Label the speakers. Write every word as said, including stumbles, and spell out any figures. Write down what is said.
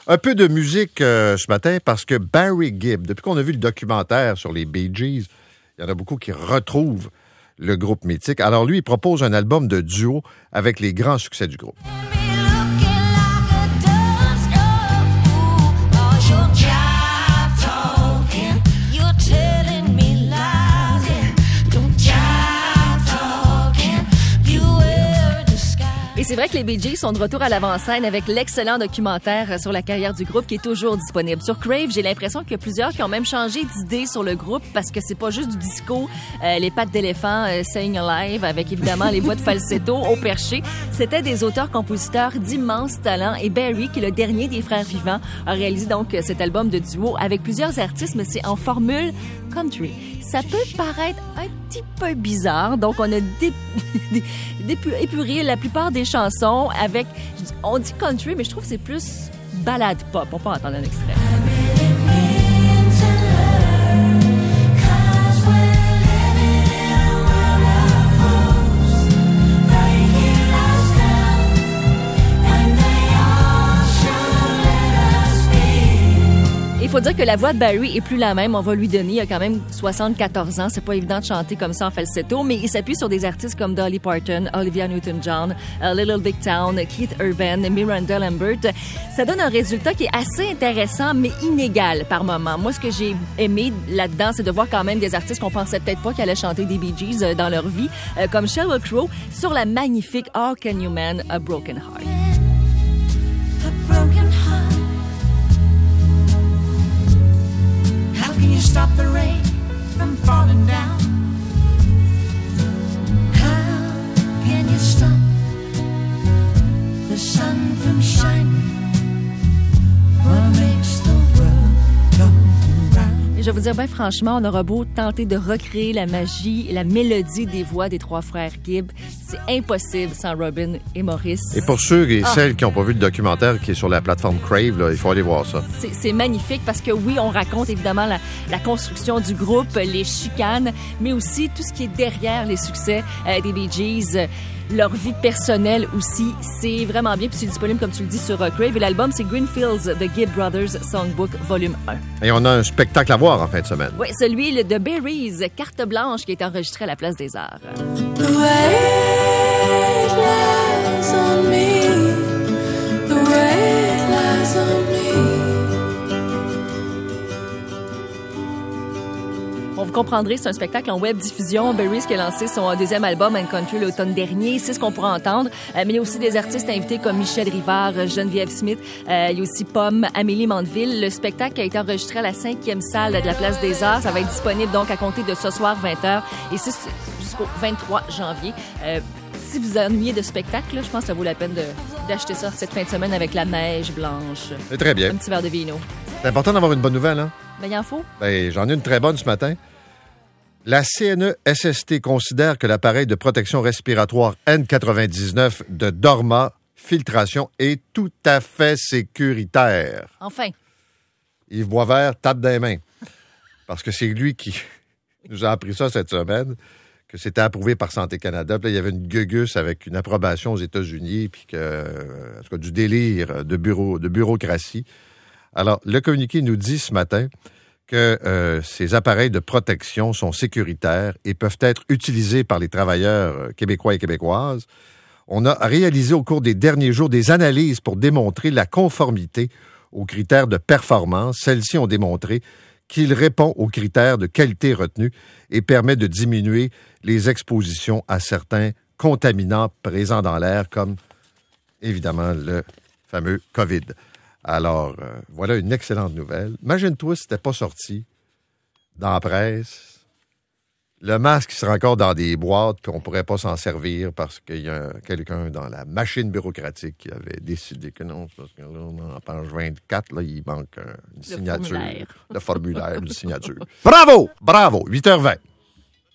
Speaker 1: Un peu de musique euh, ce matin parce que Barry Gibb, depuis qu'on a vu le documentaire sur les Bee Gees, il y en a beaucoup qui retrouvent le groupe mythique. Alors lui, il propose un album de duo avec les grands succès du groupe.
Speaker 2: Et c'est vrai que les Bee Gees sont de retour à l'avant-scène avec l'excellent documentaire sur la carrière du groupe qui est toujours disponible. Sur Crave, j'ai l'impression qu'il y a plusieurs qui ont même changé d'idée sur le groupe parce que c'est pas juste du disco, euh, les pattes d'éléphant, euh, Staying Alive, avec évidemment les voix de falsetto au perché. C'était des auteurs-compositeurs d'immenses talents et Barry, qui est le dernier des frères vivants, a réalisé donc cet album de duo avec plusieurs artistes, mais c'est en formule country. Ça peut paraître un petit peu bizarre, donc on a dé... dé... épuré la plupart des chansons avec, on dit country, mais je trouve que c'est plus ballade pop. On peut entendre un extrait. Il faut dire que la voix de Barry est plus la même. On va lui donner, il a quand même soixante-quatorze ans. C'est pas évident de chanter comme ça en falsetto, mais il s'appuie sur des artistes comme Dolly Parton, Olivia Newton-John, uh, Little Big Town, Keith Urban, Miranda Lambert. Ça donne un résultat qui est assez intéressant, mais inégal par moment. Moi, ce que j'ai aimé là-dedans, c'est de voir quand même des artistes qu'on pensait peut-être pas qu'ils allaient chanter des Bee Gees euh, dans leur vie, euh, comme Sheryl Crow sur la magnifique How Can You Mend a Broken Heart.
Speaker 3: A broken heart. How can you stop the rain from falling down? How can you stop the sun from shining? What makes the world go round?
Speaker 2: Je vais vous dire, ben franchement, on aura beau tenter de recréer la magie, la mélodie des voix des trois frères Gibb, c'est impossible sans Robin et Maurice.
Speaker 1: Et pour ceux et
Speaker 2: Ah.
Speaker 1: celles qui n'ont pas vu le documentaire qui est sur la plateforme Crave, là, il faut aller voir ça.
Speaker 2: C'est, c'est magnifique parce que oui, on raconte évidemment la, la construction du groupe, les chicanes, mais aussi tout ce qui est derrière les succès euh, des Bee Gees, euh, leur vie personnelle aussi. C'est vraiment bien, puis c'est disponible, comme tu le dis, sur uh, Crave. Et l'album, c'est Greenfields, The Gibb Brothers Songbook, volume un.
Speaker 1: Et on a un spectacle à voir en fin de semaine.
Speaker 2: Oui, celui de Berries, Carte Blanche, qui est enregistré à la Place des Arts.
Speaker 3: The weight lies on me. The weight lies on me.
Speaker 2: On vous comprendrez, c'est un spectacle en web diffusion. Berries qui a lancé son deuxième album, And Country, l'automne dernier. C'est ce qu'on pourra entendre. Euh, mais il y a aussi des artistes invités comme Michel Rivard, Geneviève Smith. Euh, il y a aussi Pomme, Amélie Mandeville. Le spectacle a été enregistré à la cinquième salle de la Place des Arts. Ça va être disponible donc à compter de ce soir vingt heures et c'est jusqu'au vingt-trois janvier. Euh, si vous ennuyez de spectacle, là, je pense que ça vaut la peine de, d'acheter ça cette fin de semaine avec la neige blanche.
Speaker 1: C'est très bien.
Speaker 2: Un petit verre de vino.
Speaker 1: C'est important d'avoir une bonne nouvelle, hein?
Speaker 2: Ben, il en faut.
Speaker 1: Ben, j'en ai une très bonne ce matin. La C N E S S T considère que l'appareil de protection respiratoire N quatre-vingt-dix-neuf de Dorma Filtration est tout à fait sécuritaire.
Speaker 2: Enfin.
Speaker 1: Yves Boisvert tape dans les mains. Parce que c'est lui qui nous a appris ça cette semaine, que c'était approuvé par Santé Canada. Puis là, il y avait une guegusse avec une approbation aux États-Unis, puis que, en tout cas, du délire de, bureau, de bureaucratie. Alors, le communiqué nous dit ce matin que euh, ces appareils de protection sont sécuritaires et peuvent être utilisés par les travailleurs québécois et québécoises. On a réalisé au cours des derniers jours des analyses pour démontrer la conformité aux critères de performance. Celles-ci ont démontré qu'il répond aux critères de qualité retenus et permet de diminuer les expositions à certains contaminants présents dans l'air, comme évidemment le fameux COVID. Alors, euh, voilà une excellente nouvelle. Imagine-toi si c'était pas sorti dans la presse. Le masque sera encore dans des boîtes, puis on pourrait pas s'en servir parce qu'il y a quelqu'un dans la machine bureaucratique qui avait décidé que non, parce que là, en page vingt-quatre, là, il manque euh, une
Speaker 2: Le
Speaker 1: signature.
Speaker 2: formulaire.
Speaker 1: Le formulaire, une signature. Bravo! Bravo! huit heures vingt.